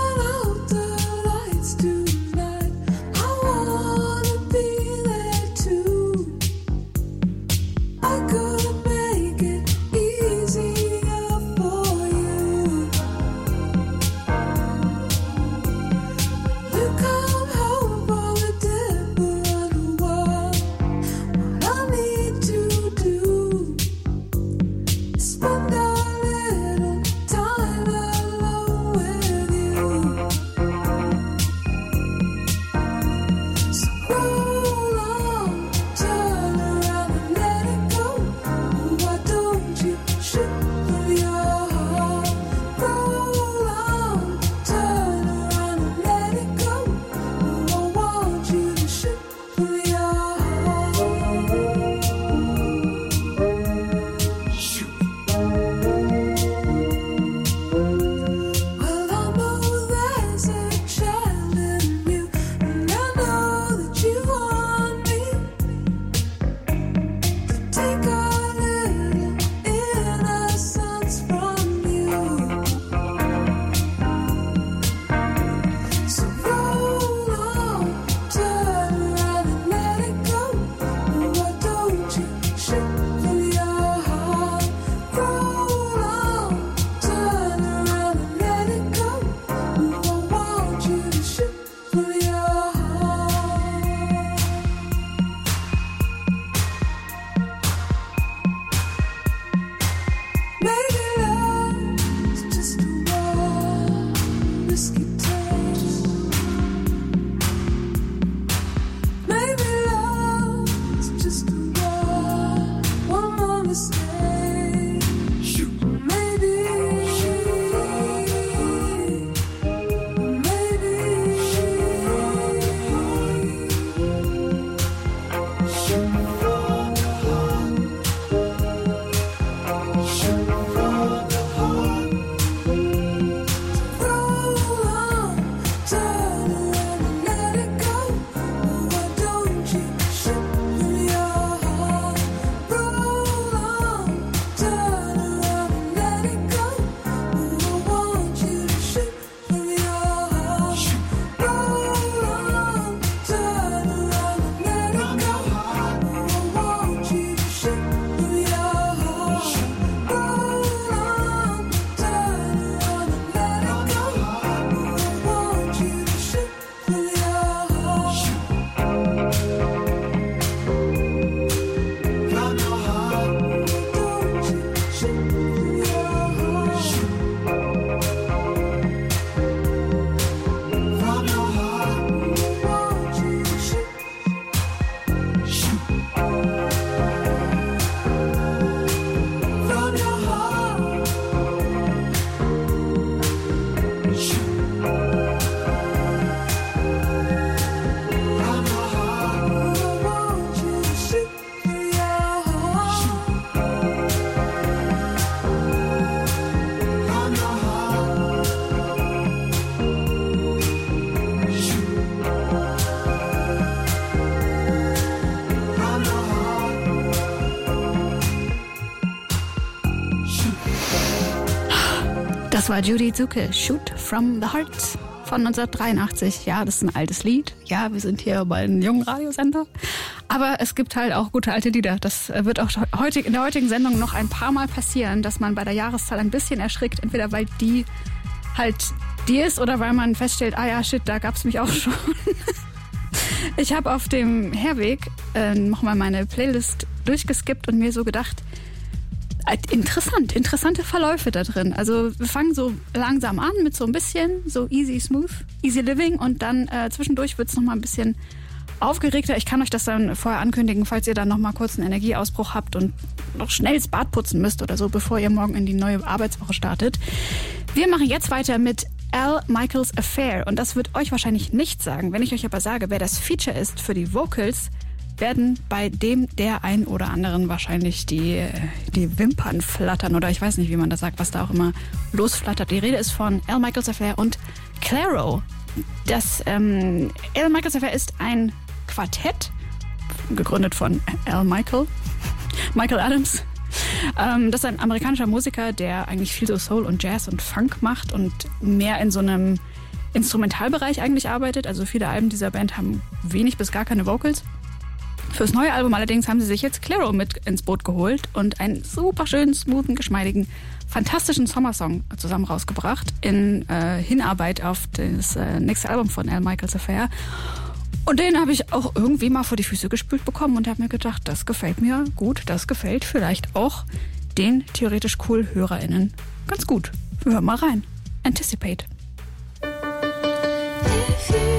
Das war Judy Zucke, Shoot from the Heart von neunzehnhundertdreiundachtzig. Ja, das ist ein altes Lied. Ja, wir sind hier bei einem jungen Radiosender. Aber es gibt halt auch gute alte Lieder. Das wird auch heute, in der heutigen Sendung noch ein paar Mal passieren, dass man bei der Jahreszahl ein bisschen erschrickt. Entweder weil die halt die ist oder weil man feststellt, ah ja, shit, da gab's mich auch schon. Ich habe auf dem Herweg äh, nochmal meine Playlist durchgeskippt und mir so gedacht, interessant, interessante Verläufe da drin. Also wir fangen so langsam an mit so ein bisschen so easy, smooth, easy living und dann äh, zwischendurch wird es nochmal ein bisschen aufgeregter. Ich kann euch das dann vorher ankündigen, falls ihr dann nochmal kurz einen Energieausbruch habt und noch schnell das Bad putzen müsst oder so, bevor ihr morgen in die neue Arbeitswoche startet. Wir machen jetzt weiter mit Al Michaels Affair und das wird euch wahrscheinlich nichts sagen. Wenn ich euch aber sage, wer das Feature ist für die Vocals, werden bei dem der ein oder anderen wahrscheinlich die, die Wimpern flattern oder ich weiß nicht, wie man das sagt, was da auch immer losflattert. Die Rede ist von Al Michaels Affair und Clairo. Das ähm, Al Michaels Affair ist ein Quartett, gegründet von Al Michael, Michael Adams. Ähm, das ist ein amerikanischer Musiker, der eigentlich viel so Soul und Jazz und Funk macht und mehr in so einem Instrumentalbereich eigentlich arbeitet. Also viele Alben dieser Band haben wenig bis gar keine Vocals. Fürs neue Album allerdings haben sie sich jetzt Clairo mit ins Boot geholt und einen super schönen, smoothen, geschmeidigen, fantastischen Sommersong zusammen rausgebracht in äh, Hinarbeit auf das äh, nächste Album von Al Michaels Affair. Und den habe ich auch irgendwie mal vor die Füße gespült bekommen und habe mir gedacht, das gefällt mir gut, das gefällt vielleicht auch den theoretisch cool HörerInnen ganz gut. Wir hören mal rein. Anticipate. If you